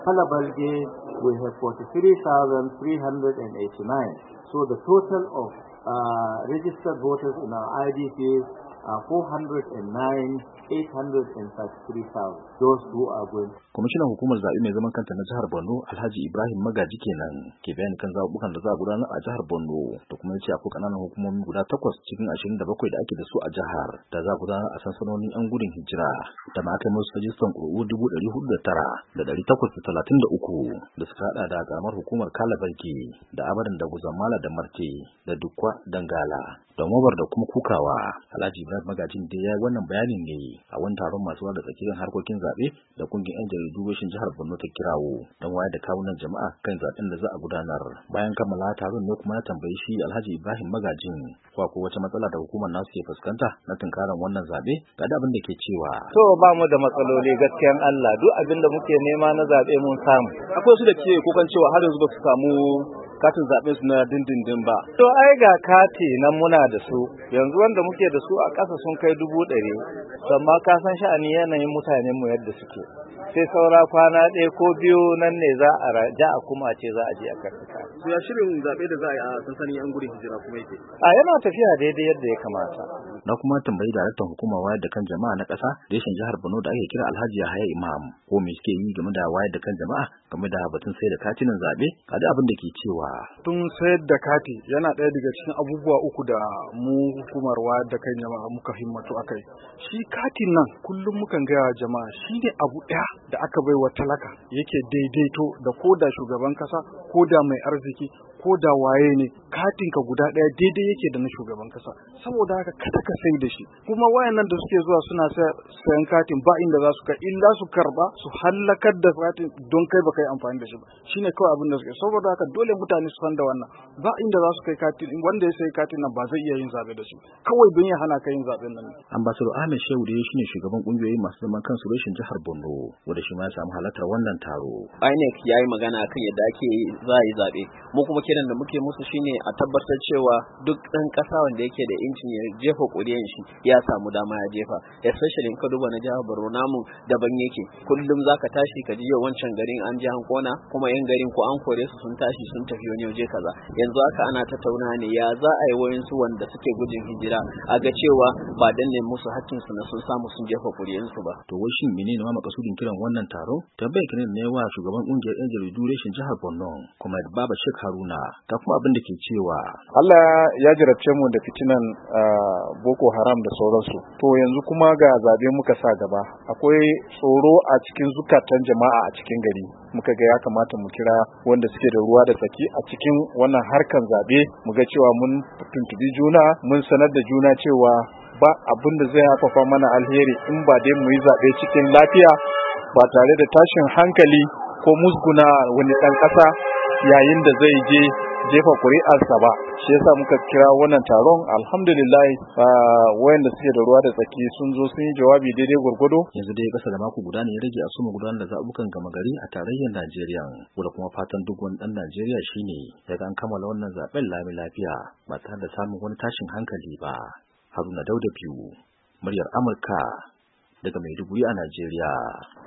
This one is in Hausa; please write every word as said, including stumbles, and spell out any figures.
Kalabalge, we have forty-three thousand three hundred eighty-nine. So the total of uh, registered voters in our I D Ps are four hundred nine thousand eight hundred thirty-three thousand. Those who are going. Kwamishinan hukumar zaɓe mai zaman kanta na jihar Borno, Alhaji Ibrahim Magaji kenan ke bayani kan zaɓuɓɓukan da za a gudanar a jihar Borno, da kuma yace akwai ƙananan hukumomi guda takwas cikin ashirin da bakwai da ake da su a jihar da za a gudanar a sansanonin 'yan gudun hijira da ma aka musu rajistan ƙuri'u dubu ɗari hudu da tara da ɗari takwas da talatin da uku da suka haɗa da ƙaramar hukumar Kalabalge da Abadan da Guzamala da Marte da Dukwa Dangala da Mobar da kuma Kukawa. Alhaji Ibrahim Magajin da ya yi wannan bayanin ne a wani taron masu ruwa da tsakiyar harkokin zaɓe da kungiyar 'yan jaridu reshen jihar Borno ta kirawo don wayar da kawunan jama'a kan zaɓen da za a gudanar. Bayan kammala taron ne kuma ya tambayi shi Alhaji Ibrahim Magajin ko ko wace matsala da hukumar nasu ke fuskanta na tunkaran wannan zaɓe, ga da abin da ke cewa. To ba mu da matsaloli gaskiyan Allah, duk abin da muke nema na zaɓe mun samu. Akwai su da ke kukan cewa har yanzu ba su samu katin zaɓen su na dindindin ba. To ai ga kati nan muna da su, yanzu wanda muke da su a ƙasa sun kai dubu ɗari, amma ka san sha'ani yanayin mutanen mu yadda suke. Sai saura kwana ɗaya ko biyu nan ne za a raja a kuma ce za a je a karɓi kati. Ya shirin zaɓe da za a yi a sansanin 'yan gudun hijira kuma yake? A yana tafiya daidai yadda ya kamata. Na kuma tambayi daraktan hukumar wayar da kan jama'a na ƙasa reshen jihar Borno da ake kira Alhaji Yahaya Imam ko me suke yi game da wayar da kan jama'a game da batun sayar da katinan zaɓe, ga da abin da ke cewa. Tun sayar da kati yana ɗaya daga cikin abubuwa uku da mu hukumar wayar da kan jama'a muka himmatu akai. Shi katin nan kullum mukan gaya jama'a shi ne abu ɗaya da aka bai wa talaka yake daidaito da koda shugaban kasa koda mai arziki koda waye ne, katinka guda ɗaya daidai yake da na shugaban kasa. Saboda haka kada ka sai da shi. Kuma wayannan da suke zuwa suna sayan katin ba inda za su kai illa su karba su hallakar da katin don kai baka yi amfani da shi ba. Shine kawai abin da suke. Saboda haka dole mutane su san da wannan. Ba inda za su kai katin, wanda ya sayi katin nan ba zai iya yin zabe da shi. Kawai don ya hana ka yin zaben nan. Ambassador Ahmed Shehu da shine shugaban kungiyoyi masu zaman kansu reshen jihar Borno, wanda shi ma ya samu halartar wannan taro. I N E C yayi magana kan yadda ake za a yi zabe. Mu kuma kiran da muke musu shine a tabbatar cewa duk ɗan ƙasa wanda yake da incin ya jefa ƙuri'an shi ya samu dama ya jefa, especially in ka duba na jihar Borno namu daban yake. Kullum zaka tashi ka ji yau wancan garin an ji an kona, kuma yan garin ko an kore su sun tashi sun tafi wani waje kaza. Yanzu haka ana tattauna ne ya za a yi wayan su wanda suke gudun hijira a ga cewa ba danne musu hakkin su na sun samu sun jefa ƙuri'an su ba. To wai shin menene ma makasudin kiran wannan taro? Tambayar kiran ne wa shugaban kungiyar yan jaridu reshen jihar Borno, kuma Baba Sheikh Haruna, ga kuma abin da ke cewa. Allah ya jarabce mu da fitinan Boko Haram da sauransu. To yanzu kuma ga zabe muka sa gaba. Akwai tsoro a cikin zukatan jama'a a cikin gari. Muka ga ya kamata mu kira wanda suke da ruwa da tsaki a cikin wannan harkan zabe, mu ga cewa mun tuntubi juna, mun sanar da juna cewa ba abin da zai hafafa mana alheri in ba dai mu yi zabe cikin lafiya ba tare da tashin hankali ko musguna wani ɗan ƙasa yayin da zai je jefa ƙuri'arsa ba. Shi yasa muka kira wannan taron. Alhamdulillah wayanda suke da ruwa da tsaki sun zo sun yi jawabi daidai gwargwado. Yanzu dai kasa da mako guda ne ya rage a soma gudanar da zaɓukan gama gari a tarayyar Najeriya, wanda kuma fatan duk wani ɗan Najeriya shine ya ga an kammala wannan zaɓen lami lafiya ba tare da samun wani tashin hankali ba. Haruna Dauda biyu, muryar Amurka daga Maiduguri a Najeriya.